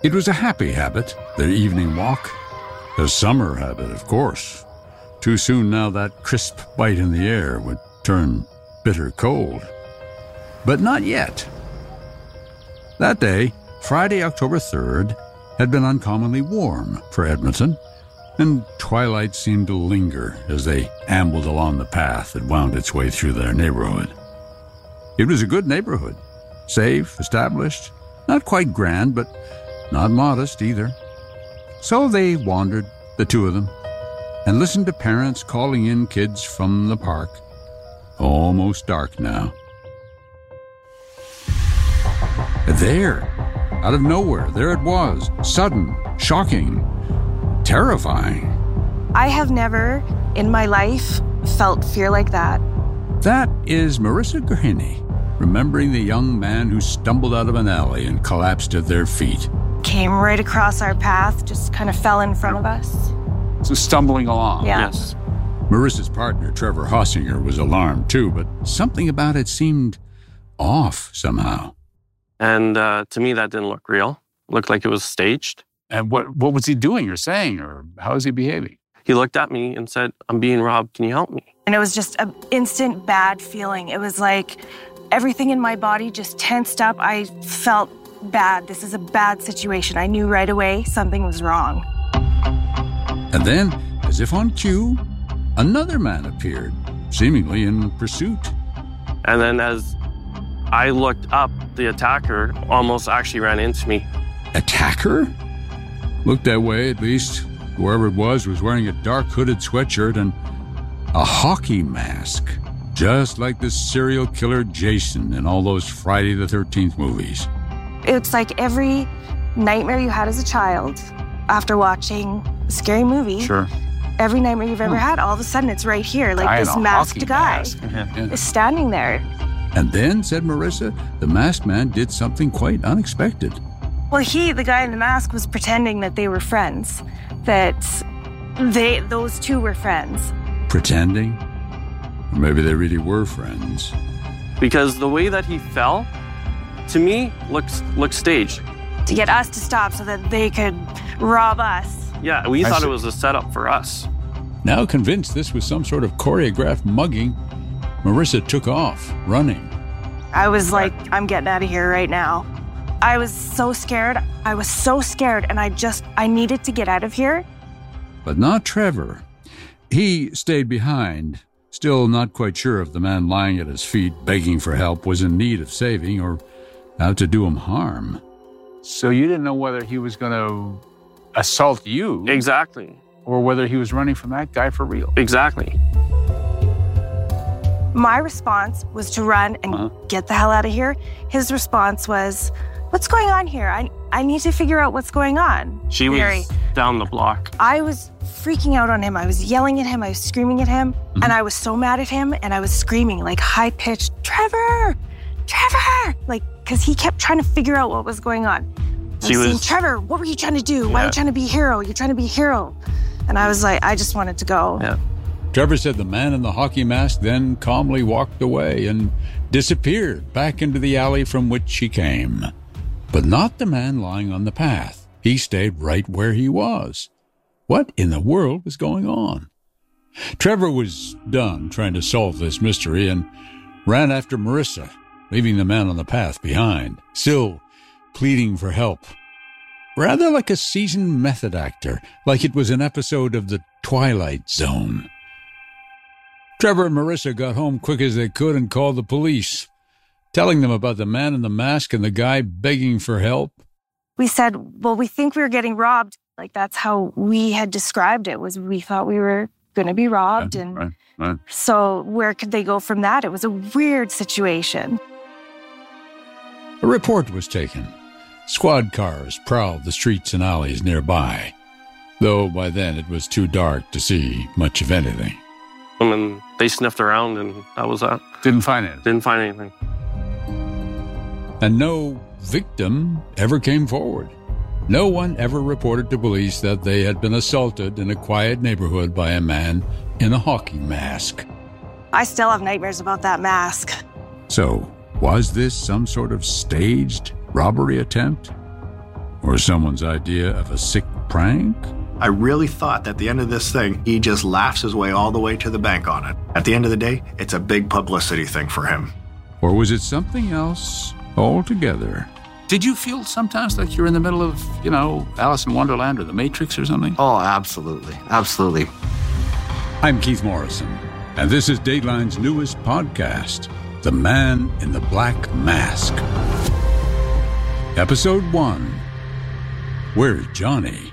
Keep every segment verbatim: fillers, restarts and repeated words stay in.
It was a happy habit, their evening walk. A summer habit, of course. Too soon now that crisp bite in the air would turn bitter cold. But not yet. That day, Friday, October third, had been uncommonly warm for Edmonton, and twilight seemed to linger as they ambled along the path that wound its way through their neighborhood. It was a good neighborhood, safe, established, not quite grand, but not modest either. So they wandered, the two of them, and listened to parents calling in kids from the park. Almost dark now. There, out of nowhere, there it was, sudden, shocking, terrifying. I have never, in my life, felt fear like that. That is Marissa Gurhini, remembering the young man who stumbled out of an alley and collapsed at their feet. Came right across our path, just kind of fell in front of us. So stumbling along. Yeah. Yes. Marissa's partner, Trevor Hossinger, was alarmed too, but something about it seemed off somehow. And uh, to me, that didn't look real. It looked like it was staged. And what, what was he doing or saying, or how was he behaving? He looked at me and said, "I'm being robbed. Can you help me?" And it was just an instant bad feeling. It was like everything in my body just tensed up. I felt bad. This is a bad situation. I knew right away something was wrong. And then, as if on cue, another man appeared, seemingly in pursuit. And then as I looked up, the attacker almost actually ran into me. Attacker? Looked that way, at least. Whoever it was was wearing a dark hooded sweatshirt and a hockey mask, just like the serial killer Jason in all those Friday the thirteenth movies. It's like every nightmare you had as a child after watching a scary movie. Sure. Every nightmare you've ever had, all of a sudden it's right here. Like Guy in this a masked hockey guy mask. Yeah. is standing there. And then, said Marissa, the masked man did something quite unexpected. Well, he, the guy in the mask, was pretending that they were friends. That they, those two were friends. Pretending? Or maybe they really were friends. Because the way that he fell, to me, looks looked staged. To get us to stop so that they could rob us. Yeah, we I thought see. it was a setup for us. Now convinced this was some sort of choreographed mugging, Marissa took off, running. I was like, I'm getting out of here right now. I was so scared. I was so scared, and I just, I needed to get out of here. But not Trevor. He stayed behind, still not quite sure if the man lying at his feet begging for help was in need of saving or out to do him harm. So you didn't know whether he was going to assault you Exactly. or whether he was running from that guy for real. Exactly. My response was to run and Uh-huh. get the hell out of here. His response was, what's going on here? I I need to figure out what's going on. She was Barry. down the block. I was freaking out on him. I was yelling at him. I was screaming at him. Mm-hmm. And I was so mad at him. And I was screaming like high-pitched, Trevor, Trevor. Like, because he kept trying to figure out what was going on. I She was saying, was- Trevor, what were you trying to do? Why are Yeah. you trying to be a hero? You're trying to be a hero. And I was like, I just wanted to go. Yeah. Trevor said the man in the hockey mask then calmly walked away and disappeared back into the alley from which he came. But not the man lying on the path. He stayed right where he was. What in the world was going on? Trevor was done trying to solve this mystery and ran after Marissa, leaving the man on the path behind, still pleading for help. Rather like a seasoned method actor, like it was an episode of The Twilight Zone. Trevor and Marissa got home quick as they could and called the police, telling them about the man in the mask and the guy begging for help. We said, well, we think we were getting robbed. Like, that's how we had described it, was we thought we were going to be robbed. Yeah, and right, right. so where could they go from that? It was a weird situation. A report was taken. Squad cars prowled the streets and alleys nearby, though by then it was too dark to see much of anything. I mean, they sniffed around and that was that. Didn't find it. Didn't find anything. And no victim ever came forward. No one ever reported to police that they had been assaulted in a quiet neighborhood by a man in a hockey mask. I still have nightmares about that mask. So, was this some sort of staged robbery attempt? Or someone's idea of a sick prank? I really thought that at the end of this thing, he just laughs his way all the way to the bank on it. At the end of the day, it's a big publicity thing for him. Or was it something else altogether? Did you feel sometimes like you're in the middle of, you know, Alice in Wonderland or The Matrix or something? Oh, absolutely. Absolutely. I'm Keith Morrison, and this is Dateline's newest podcast, The Man in the Black Mask. Episode one, Where's Johnny?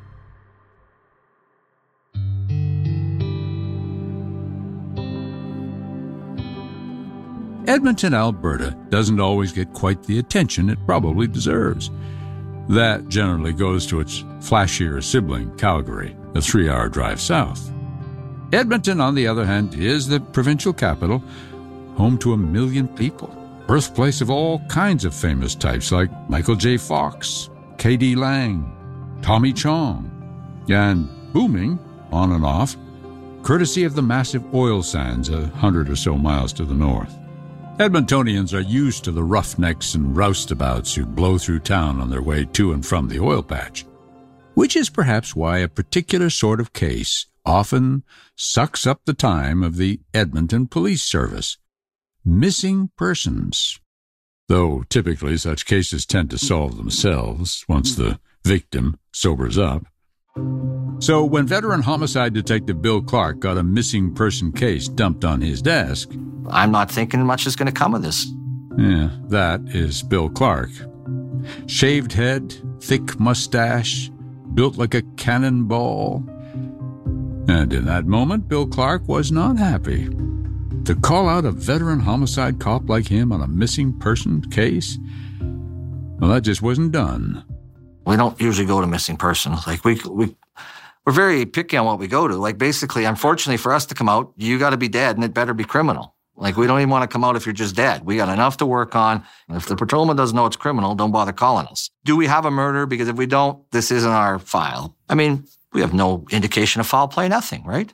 Edmonton, Alberta doesn't always get quite the attention it probably deserves. That generally goes to its flashier sibling, Calgary, a three-hour drive south. Edmonton, on the other hand, is the provincial capital, home to a million people, birthplace of all kinds of famous types like Michael J. Fox, K D Lang, Tommy Chong, and booming, on and off, courtesy of the massive oil sands a hundred or so miles to the north. Edmontonians are used to the roughnecks and roustabouts who blow through town on their way to and from the oil patch, which is perhaps why a particular sort of case often sucks up the time of the Edmonton Police Service. Missing persons. Though typically such cases tend to solve themselves once the victim sobers up. So when veteran homicide detective Bill Clark got a missing person case dumped on his desk, I'm not thinking much is going to come of this. Yeah, that is Bill Clark. Shaved head, thick mustache, built like a cannonball. And in that moment, Bill Clark was not happy. To call out a veteran homicide cop like him on a missing person case? Well, that just wasn't done. We don't usually go to missing persons. Like, we, we, we're very picky on what we go to. Like, basically, unfortunately for us to come out, you got to be dead and it better be criminal. Like, we don't even want to come out if you're just dead. We got enough to work on. If the patrolman doesn't know it's criminal, don't bother calling us. Do we have a murder? Because if we don't, this isn't our file. I mean, we have no indication of foul play, nothing, right?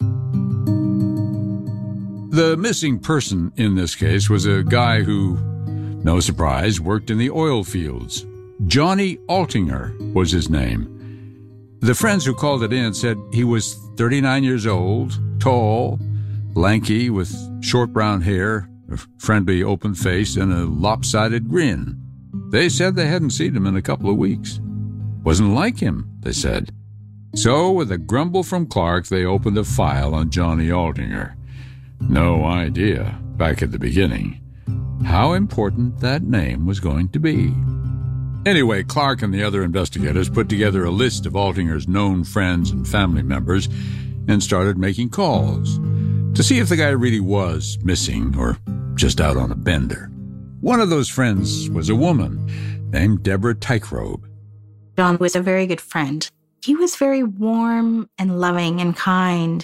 The missing person in this case was a guy who, no surprise, worked in the oil fields. Johnny Altinger was his name. The friends who called it in said he was thirty-nine years old, tall, lanky, with short brown hair, a friendly open face, and a lopsided grin. They said they hadn't seen him in a couple of weeks. Wasn't like him, they said. So, with a grumble from Clark, they opened a file on Johnny Altinger. No idea, back at the beginning, how important that name was going to be. Anyway, Clark and the other investigators put together a list of Altinger's known friends and family members and started making calls to see if the guy really was missing or just out on a bender. One of those friends was a woman named Deborah Tykerobe. John was a very good friend. He was very warm and loving and kind.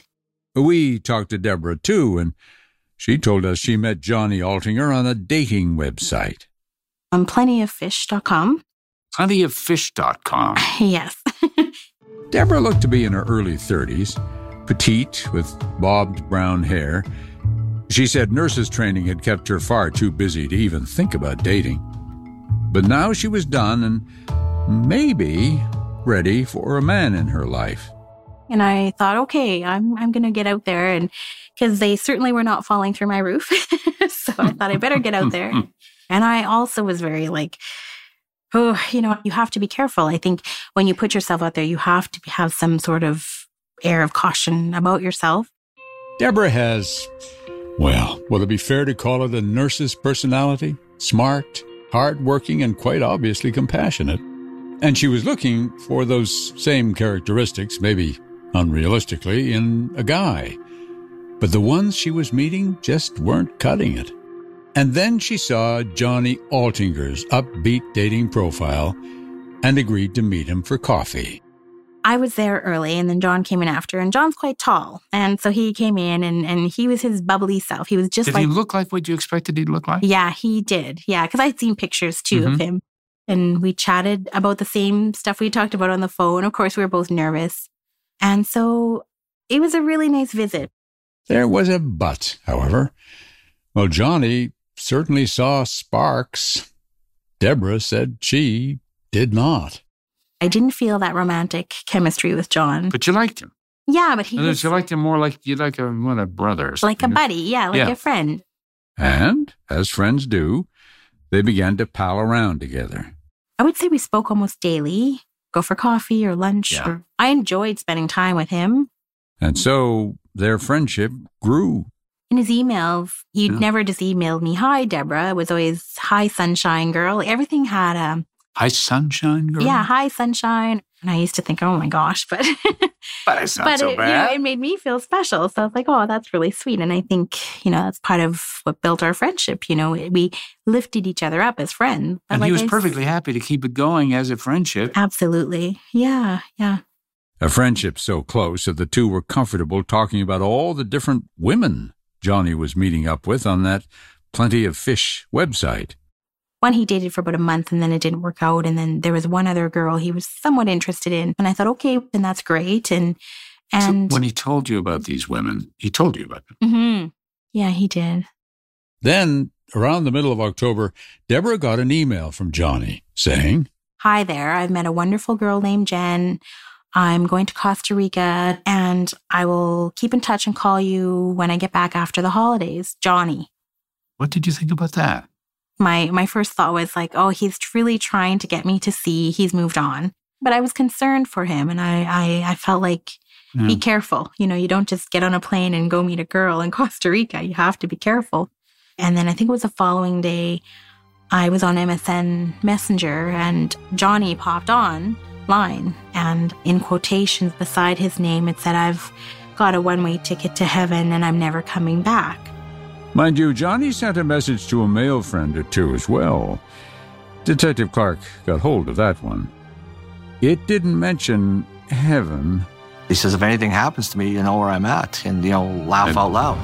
We talked to Deborah, too, and she told us she met Johnny Altinger on a dating website. On plenty of fish dot com. plenty of fish dot com. Yes. Deborah looked to be in her early thirties, petite with bobbed brown hair. She said nurses' training had kept her far too busy to even think about dating. But now she was done and maybe ready for a man in her life. And I thought, okay, I'm I'm going to get out there, and because they certainly were not falling through my roof. So I thought I better get out there. And I also was very like, oh, you know, you have to be careful. I think when you put yourself out there, you have to have some sort of air of caution about yourself. Deborah has, well, will it be fair to call it a nurse's personality? Smart, hardworking, and quite obviously compassionate. And she was looking for those same characteristics, maybe unrealistically, in a guy. But the ones she was meeting just weren't cutting it. And then she saw Johnny Altinger's upbeat dating profile and agreed to meet him for coffee. I was there early, and then John came in after, and John's quite tall. And so he came in, and, and he was his bubbly self. He was just Did like... Did he look like what you expected he'd look like? Yeah, he did. Yeah, because I'd seen pictures, too, mm-hmm. of him. And we chatted about the same stuff we talked about on the phone. Of course, we were both nervous. And so it was a really nice visit. There was a but, however. Well, Johnny certainly saw sparks. Deborah said she did not. I didn't feel that romantic chemistry with John. But you liked him. Yeah, but he And was you liked him more like you like a, what, a brother or like a something. buddy. Yeah, like Yeah. a friend. And, as friends do, they began to pal around together. I would say we spoke almost daily, go for coffee or lunch. Yeah. Or I enjoyed spending time with him. And so their friendship grew. In his emails, he'd Yeah. never just emailed me, hi, Deborah. It was always, hi, sunshine girl. Everything had a, Hi, sunshine girl. yeah, hi, sunshine. And I used to think, oh my gosh, but But it's not but so it, you know, bad. it made me feel special. So I was like, oh, that's really sweet. And I think, you know, that's part of what built our friendship. You know, we lifted each other up as friends. But and like he was I s- perfectly happy to keep it going as a friendship. Absolutely. Yeah. Yeah. A friendship so close that the two were comfortable talking about all the different women Johnny was meeting up with on that Plenty of Fish website. One he dated for about a month and then it didn't work out. And then there was one other girl he was somewhat interested in. And I thought, okay, then that's great. And, and So when he told you about these women, he told you about them. Mhm. Yeah, he did. Then, around the middle of October, Deborah got an email from Johnny saying, Hi there. I've met a wonderful girl named Jen. I'm going to Costa Rica and I will keep in touch and call you when I get back after the holidays. Johnny. What did you think about that? My my first thought was like, oh, he's really trying to get me to see he's moved on. But I was concerned for him and I I, I felt like, Yeah. be careful. You know, you don't just get on a plane and go meet a girl in Costa Rica. You have to be careful. And then I think it was the following day, I was on M S N Messenger and Johnny popped on line. And in quotations beside his name, it said, I've got a one-way ticket to heaven and I'm never coming back. Mind you, Johnny sent a message to a male friend or two as well. Detective Clark got hold of that one. It didn't mention heaven. He says, if anything happens to me, you know where I'm at. And, you know, laugh And- out loud.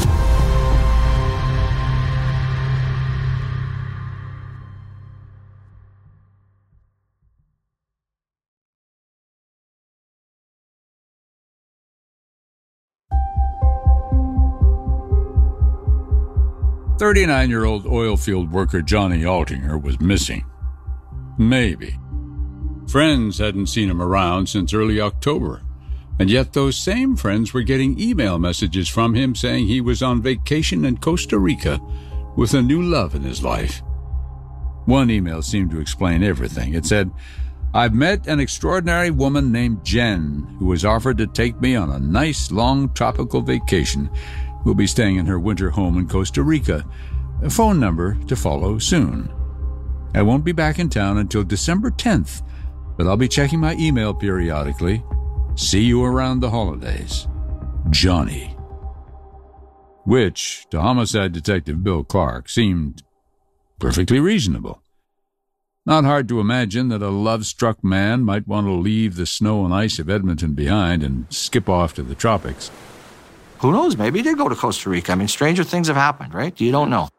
thirty-nine-year-old oil field worker Johnny Altinger was missing. Maybe. Friends hadn't seen him around since early October, and yet those same friends were getting email messages from him saying he was on vacation in Costa Rica with a new love in his life. One email seemed to explain everything. It said, I've met an extraordinary woman named Jen who has offered to take me on a nice long tropical vacation. We'll be staying in her winter home in Costa Rica. A phone number to follow soon. I won't be back in town until December tenth, but I'll be checking my email periodically. See you around the holidays. Johnny. Which, to homicide detective Bill Clark, seemed perfectly reasonable. Not hard to imagine that a love-struck man might want to leave the snow and ice of Edmonton behind and skip off to the tropics. Who knows? Maybe he did go to Costa Rica. I mean, stranger things have happened, right? You don't know.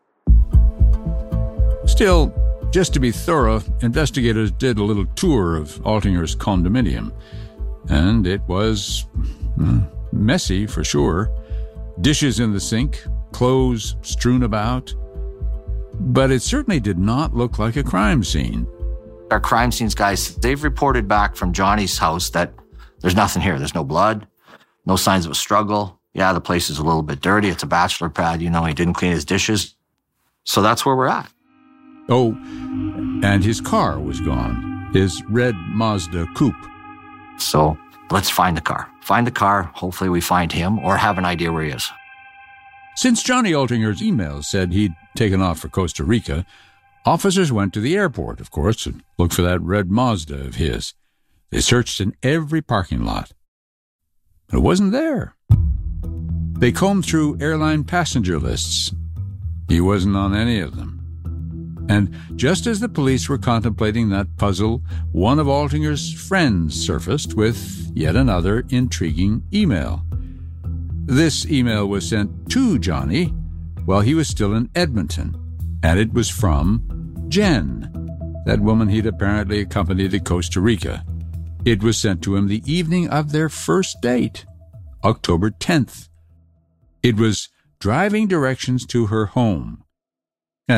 Still, just to be thorough, investigators did a little tour of Altinger's condominium. And it was uh, messy, for sure. Dishes in the sink, clothes strewn about. But it certainly did not look like a crime scene. Our crime scenes guys, they've reported back from Johnny's house that there's nothing here. There's no blood, no signs of a struggle. Yeah, the place is a little bit dirty. It's a bachelor pad. You know, he didn't clean his dishes. So that's where we're at. Oh, and his car was gone. His red Mazda coupe. So let's find the car. Find the car. Hopefully we find him or have an idea where he is. Since Johnny Altinger's email said he'd taken off for Costa Rica, officers went to the airport, of course, and looked for that red Mazda of his. They searched in every parking lot. But it wasn't there. They combed through airline passenger lists. He wasn't on any of them. And just as the police were contemplating that puzzle, one of Altinger's friends surfaced with yet another intriguing email. This email was sent to Johnny while he was still in Edmonton, and it was from Jen, that woman he'd apparently accompanied to Costa Rica. It was sent to him the evening of their first date, October tenth. It was driving directions to her home. And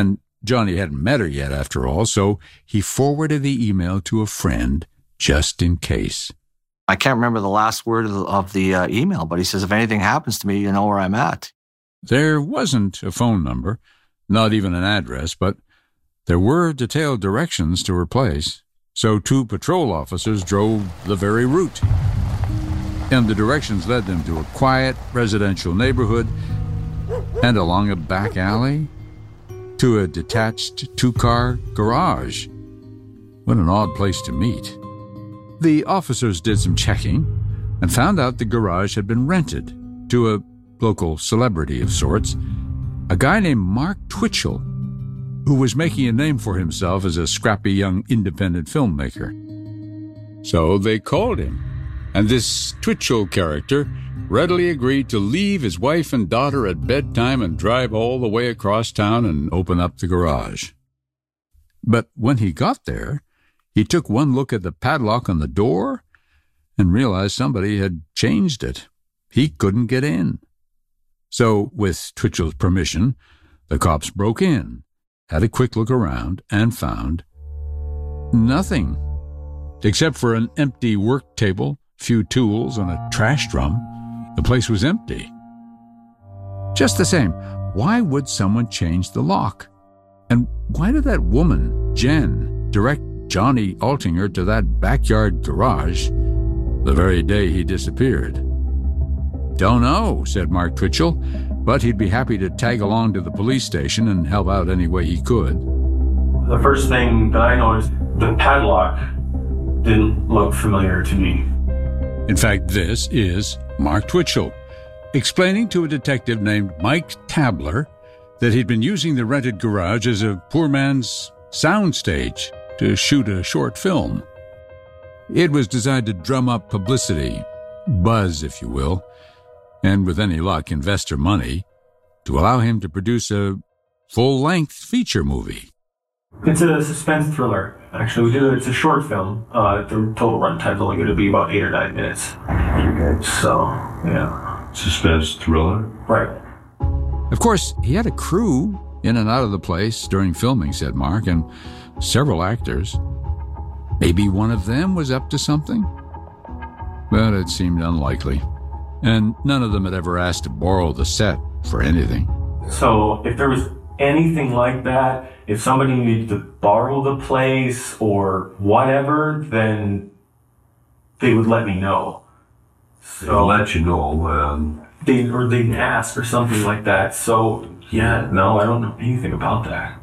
Johnny hadn't met her yet, after all, so he forwarded the email to a friend just in case. I can't remember the last word of the, of the uh, email, but he says, if anything happens to me, you know where I'm at. There wasn't a phone number, not even an address, but there were detailed directions to her place, so two patrol officers drove the very route. And the directions led them to a quiet residential neighborhood and along a back alley to a detached two-car garage. What an odd place to meet. The officers did some checking and found out the garage had been rented to a local celebrity of sorts, a guy named Mark Twitchell, who was making a name for himself as a scrappy young independent filmmaker. So they called him, and this Twitchell character readily agreed to leave his wife and daughter at bedtime and drive all the way across town and open up the garage. But when he got there, he took one look at the padlock on the door and realized somebody had changed it. He couldn't get in. So, with Twitchell's permission, the cops broke in, had a quick look around, and found nothing, except for an empty work table, few tools, and a trash drum. The place was empty. Just the same, why would someone change the lock? And why did that woman, Jen, direct Johnny Altinger to that backyard garage the very day he disappeared? Don't know, said Mark Twitchell, but he'd be happy to tag along to the police station and help out any way he could. The first thing that I noticed, the padlock didn't look familiar to me. In fact, this is Mark Twitchell explaining to a detective named Mike Tabler that he'd been using the rented garage as a poor man's soundstage to shoot a short film. It was designed to drum up publicity, buzz, if you will, and with any luck, investor money, to allow him to produce a full-length feature movie. It's a suspense thriller. Actually, we did it. It's a short film. Uh, the total runtime is only going to be about eight or nine minutes. Okay. So, yeah. Suspense thriller? Right. Of course, he had a crew in and out of the place during filming, said Mark, and several actors. Maybe one of them was up to something? But it seemed unlikely. And none of them had ever asked to borrow the set for anything. So if there was anything like that, if somebody needed to borrow the place or whatever, then they would let me know. So They'll let you know. Um, they or they'd ask or something like that. So yeah, no, I don't know anything about that.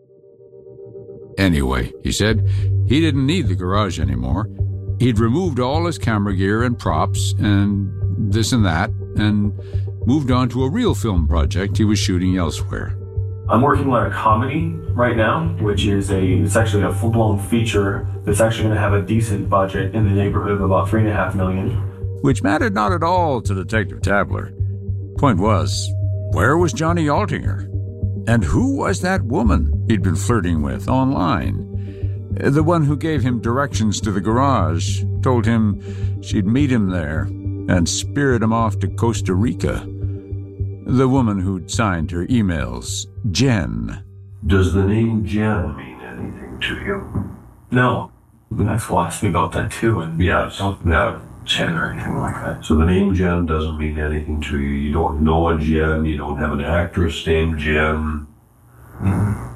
Anyway, he said, he didn't need the garage anymore. He'd removed all his camera gear and props and this and that, and moved on to a real film project he was shooting elsewhere. I'm working on a comedy right now, which is a, it's actually a full-blown feature that's actually going to have a decent budget in the neighborhood of about three and a half million. Which mattered not at all to Detective Tabler. Point was, where was Johnny Altinger? And who was that woman he'd been flirting with online? The one who gave him directions to the garage, told him she'd meet him there, and spirit him off to Costa Rica. The woman who'd signed her emails, Jen. Does the name Jen mean anything to you? No. That's why I asked me about that too, and yes, don't know Jen or anything like that. So the name Jen doesn't mean anything to you. You don't know a Jen. You don't have an actress named Jen. Mm-hmm.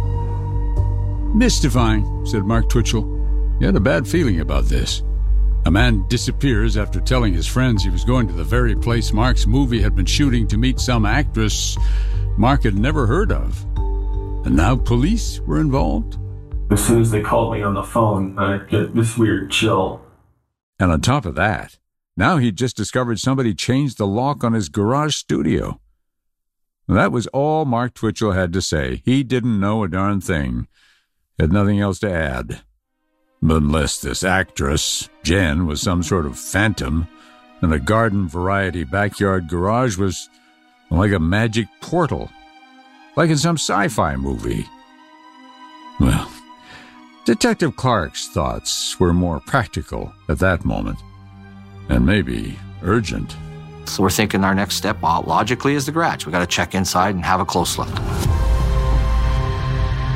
Mystifying, said Mark Twitchell. He had a bad feeling about this. A man disappears after telling his friends he was going to the very place Mark's movie had been shooting to meet some actress Mark had never heard of. And now police were involved? As soon as they called me on the phone, I get this weird chill. And on top of that, now he'd just discovered somebody changed the lock on his garage studio. That was all Mark Twitchell had to say. He didn't know a darn thing. Had nothing else to add. But unless this actress, Jen, was some sort of phantom, and a garden-variety backyard garage was like a magic portal, like in some sci-fi movie. Well, Detective Clark's thoughts were more practical at that moment, and maybe urgent. So we're thinking our next step, logically, is the garage. We got to check inside and have a close look.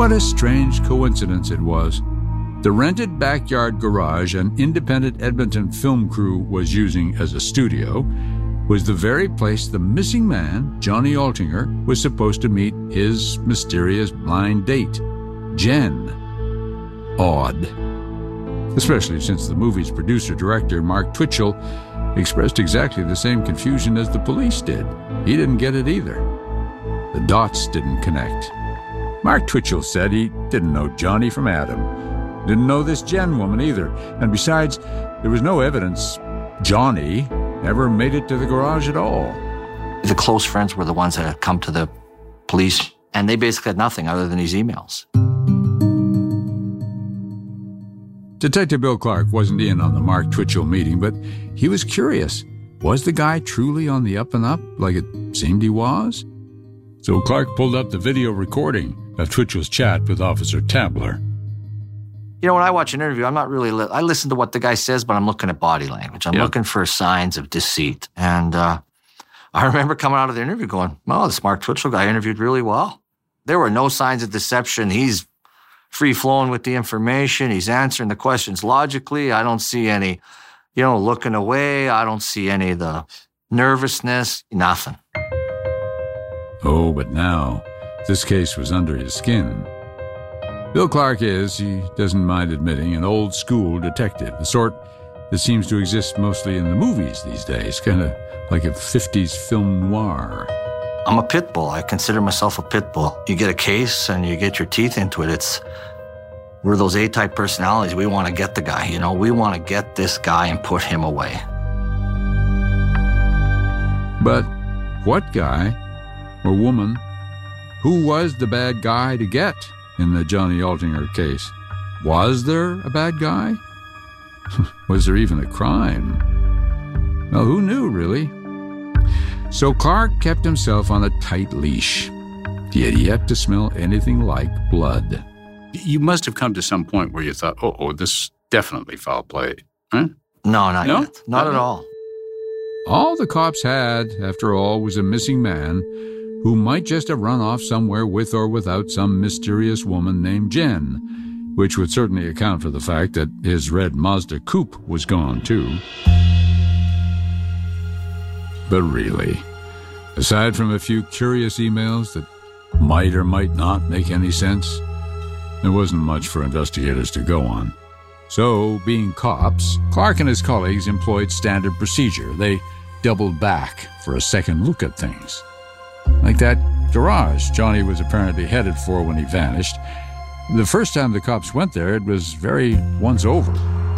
What a strange coincidence it was. The rented backyard garage an independent Edmonton film crew was using as a studio was the very place the missing man, Johnny Altinger, was supposed to meet his mysterious blind date, Jen. Odd. Especially since the movie's producer-director, Mark Twitchell, expressed exactly the same confusion as the police did. He didn't get it either. The dots didn't connect. Mark Twitchell said he didn't know Johnny from Adam. Didn't know this Jen woman either. And besides, there was no evidence Johnny ever made it to the garage at all. The close friends were the ones that had come to the police, and they basically had nothing other than these emails. Detective Bill Clark wasn't in on the Mark Twitchell meeting, but he was curious. Was the guy truly on the up and up, like it seemed he was? So Clark pulled up the video recording of Twitchell's chat with Officer Tabler. You know, when I watch an interview, I'm not really, li- I listen to what the guy says, but I'm looking at body language. I'm yeah. looking for signs of deceit. And uh, I remember coming out of the interview going, well, this Mark Twitchell guy interviewed really well. There were no signs of deception. He's free-flowing with the information. He's answering the questions logically. I don't see any, you know, looking away. I don't see any of the nervousness, nothing. Oh, but now, this case was under his skin. Bill Clark is, he doesn't mind admitting, an old-school detective, the sort that seems to exist mostly in the movies these days, kind of like a fifties film noir. I'm a pit bull. I consider myself a pit bull. You get a case and you get your teeth into it. It's, we're those A-type personalities. We want to get the guy, you know. We want to get this guy and put him away. But what guy or woman? Who was the bad guy to get in the Johnny Altinger case? Was there a bad guy? Was there even a crime? Well, who knew, really? So Clark kept himself on a tight leash. He had yet to smell anything like blood. You must have come to some point where you thought, oh, oh this is definitely foul play. Huh? No, not no? yet. Not at all. All the cops had, after all, was a missing man who might just have run off somewhere with or without some mysterious woman named Jen, which would certainly account for the fact that his red Mazda coupe was gone, too. But really, aside from a few curious emails that might or might not make any sense, there wasn't much for investigators to go on. So, being cops, Clark and his colleagues employed standard procedure. They doubled back for a second look at things. Like that garage Johnny was apparently headed for when he vanished. The first time the cops went there, it was very once over.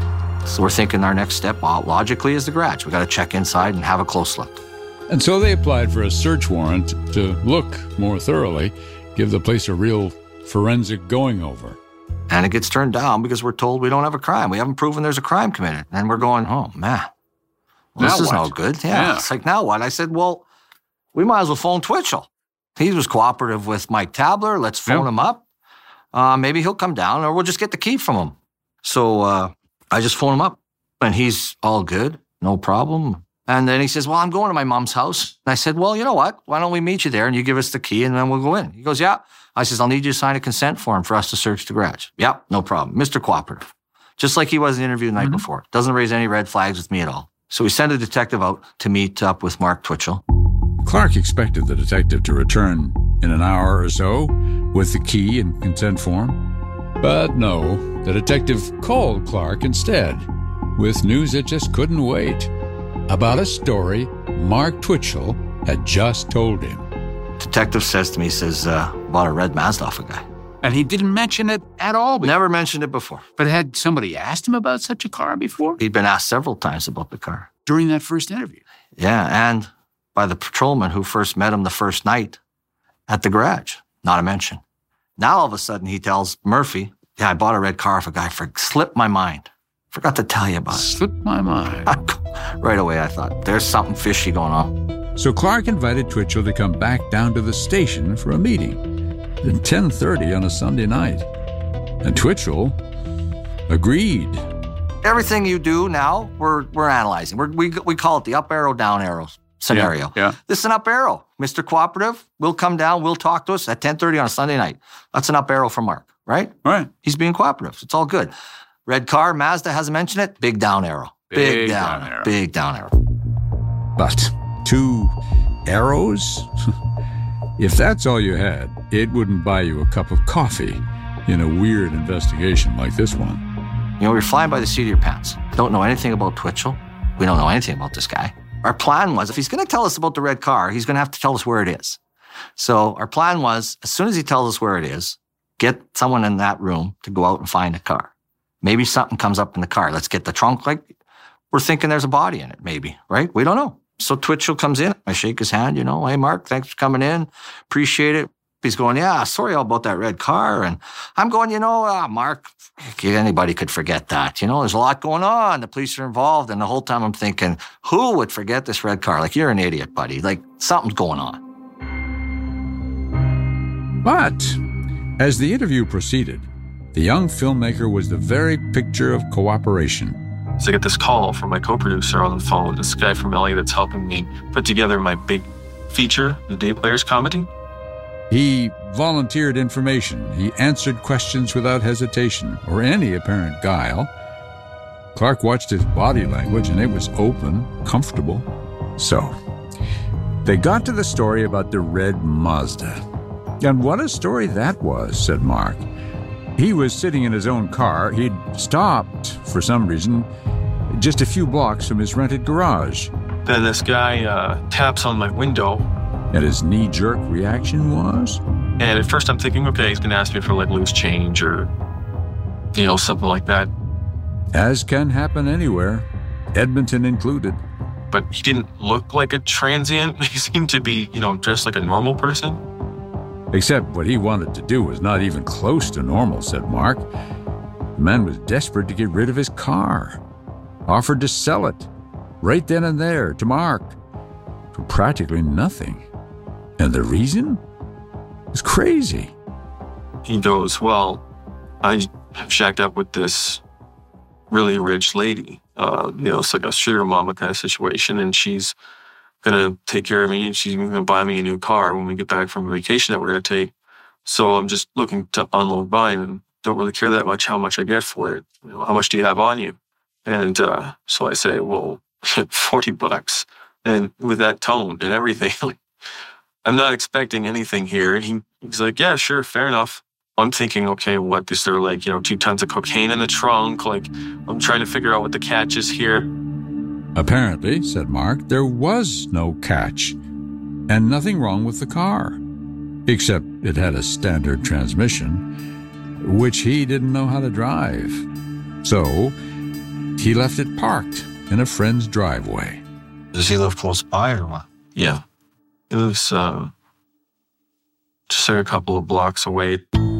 So we're thinking our next step, well, logically, is the garage. We got to check inside and have a close look. And so they applied for a search warrant to look more thoroughly, give the place a real forensic going over. And it gets turned down because we're told we don't have a crime. We haven't proven there's a crime committed. And we're going, oh, man, well, this now is what? no good. Yeah. yeah. It's like, now what? I said, well, we might as well phone Twitchell. He was cooperative with Mike Tabler. Let's phone yeah. him up. Uh, maybe he'll come down or we'll just get the key from him. So uh, I just phone him up and he's all good, no problem. And then he says, well, I'm going to my mom's house. And I said, well, you know what? Why don't we meet you there and you give us the key and then we'll go in. He goes, yeah. I says, I'll need you to sign a consent form for us to search the garage. Yeah, no problem. Mister Cooperative. Just like he was in the interview the night mm-hmm. before. Doesn't raise any red flags with me at all. So we send a detective out to meet up with Mark Twitchell. Clark expected the detective to return in an hour or so with the key and consent form. But no, the detective called Clark instead with news that just couldn't wait about a story Mark Twitchell had just told him. Detective says to me, he says, uh, bought a red Mazda off a guy. And he didn't mention it at all? Before. Never mentioned it before. But had somebody asked him about such a car before? He'd been asked several times about the car. During that first interview? Yeah, and by the patrolman who first met him the first night at the garage. Not a mention. Now all of a sudden he tells Murphy, yeah, I bought a red car off a guy. For, slipped my mind. Forgot to tell you about it. Slipped my mind. Right away I thought, there's something fishy going on. So Clark invited Twitchell to come back down to the station for a meeting at ten thirty on a Sunday night. And Twitchell agreed. Everything you do now, we're we're analyzing. We're, we we call it the up arrow, down arrow scenario. Yeah, yeah. This is an up arrow. Mister Cooperative, will come down, will talk to us at ten thirty on a Sunday night. That's an up arrow from Mark, right? Right. He's being cooperative. It's all good. Red car, Mazda hasn't mentioned it. Big down arrow. Big, Big down, down arrow. Big down arrow. But two arrows? If that's all you had, it wouldn't buy you a cup of coffee in a weird investigation like this one. You know, we're flying by the seat of your pants. Don't know anything about Twitchell. We don't know anything about this guy. Our plan was, if he's going to tell us about the red car, he's going to have to tell us where it is. So our plan was, as soon as he tells us where it is, get someone in that room to go out and find a car. Maybe something comes up in the car. Let's get the trunk. Like, we're thinking there's a body in it, maybe, right? We don't know. So Twitchell comes in. I shake his hand, you know, hey, Mark, thanks for coming in. Appreciate it. He's going, yeah, sorry about that red car. And I'm going, you know, uh, Mark, anybody could forget that. You know, there's a lot going on. The police are involved. And the whole time I'm thinking, who would forget this red car? Like, you're an idiot, buddy. Like, something's going on. But as the interview proceeded, the young filmmaker was the very picture of cooperation. So I get this call from my co-producer on the phone, this guy from L A that's helping me put together my big feature, The Day Players Comedy. He volunteered information. He answered questions without hesitation or any apparent guile. Clark watched his body language, and it was open, comfortable. So, they got to the story about the red Mazda. And what a story that was, said Mark. He was sitting in his own car. He'd stopped, for some reason, just a few blocks from his rented garage. Then this guy uh, taps on my window. And his knee-jerk reaction was? And at first I'm thinking, okay, he's going to ask me for like loose change or, you know, something like that. As can happen anywhere, Edmonton included. But he didn't look like a transient. He seemed to be, you know, dressed like a normal person. Except what he wanted to do was not even close to normal, said Mark. The man was desperate to get rid of his car. Offered to sell it, right then and there, to Mark, for practically nothing. And the reason? It's crazy. He goes, well, I have shacked up with this really rich lady. Uh, you know, it's like a sugar mama kind of situation, and she's going to take care of me, and she's going to buy me a new car when we get back from a vacation that we're going to take. So I'm just looking to unload mine and don't really care that much how much I get for it. You know, how much do you have on you? And uh, so I say, well, forty bucks. And with that tone and everything, like, I'm not expecting anything here. And he, he's like, yeah, sure, fair enough. I'm thinking, okay, what, is there like, you know, two tons of cocaine in the trunk? Like, I'm trying to figure out what the catch is here. Apparently, said Mark, there was no catch and nothing wrong with the car, except it had a standard transmission, which he didn't know how to drive. So he left it parked in a friend's driveway. Does he live close by or what? Yeah. He lives uh, just a couple of blocks away.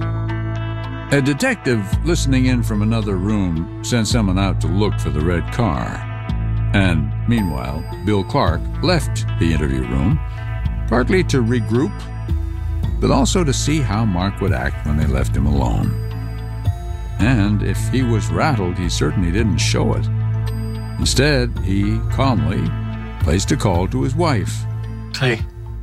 A detective listening in from another room sent someone out to look for the red car. And meanwhile, Bill Clark left the interview room, partly to regroup, but also to see how Mark would act when they left him alone. And if he was rattled, he certainly didn't show it. Instead, he calmly placed a call to his wife. Hey.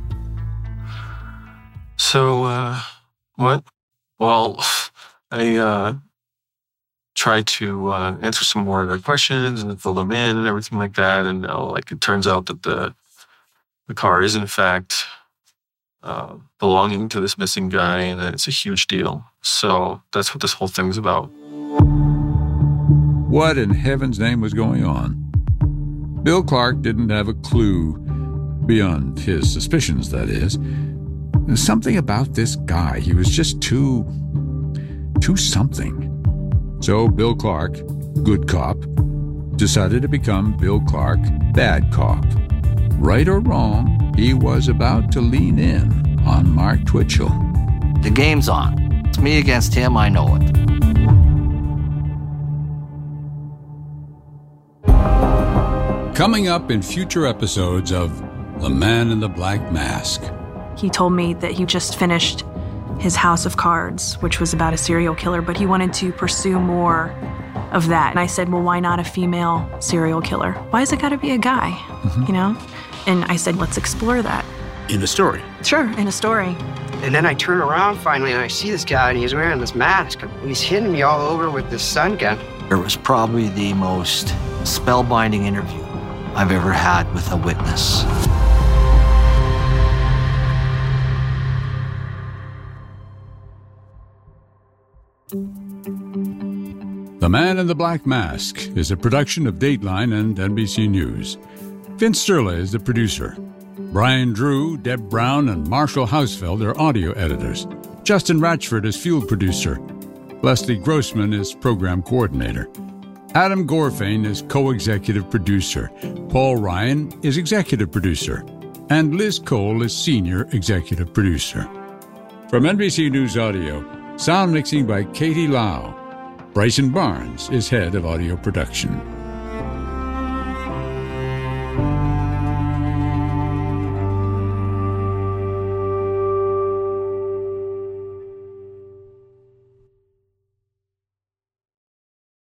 So, uh, what? Well, I, uh, tried to, uh, answer some more of their questions and fill them in and everything like that. And, uh, like, it turns out that the, the car is, in fact, uh, belonging to this missing guy, and that it's a huge deal. So that's what this whole thing's about. What in heaven's name was going on? Bill Clark didn't have a clue, beyond his suspicions, that is. There's something about this guy. He was just too, too something. So Bill Clark, good cop, decided to become Bill Clark, bad cop. Right or wrong, he was about to lean in on Mark Twitchell. The game's on. It's me against him, I know it. Coming up in future episodes of The Man in the Black Mask. He told me that he just finished his House of Cards, which was about a serial killer, but he wanted to pursue more of that. And I said, well, why not a female serial killer? Why has it got to be a guy, mm-hmm. you know? And I said, let's explore that. in a story. Sure, in a story. And then I turn around finally and I see this guy and he's wearing this mask. He's hitting me all over with this sun gun. It was probably the most spellbinding interview I've ever had with a witness. The Man in the Black Mask is a production of Dateline and N B C News. Vince Sterla is the producer. Brian Drew, Deb Brown, and Marshall Hausfeld are audio editors. Justin Ratchford is field producer. Leslie Grossman is program coordinator. Adam Gorfain is co-executive producer. Paul Ryan is executive producer. And Liz Cole is senior executive producer. From N B C News Audio, sound mixing by Katie Lau. Bryson Barnes is head of audio production.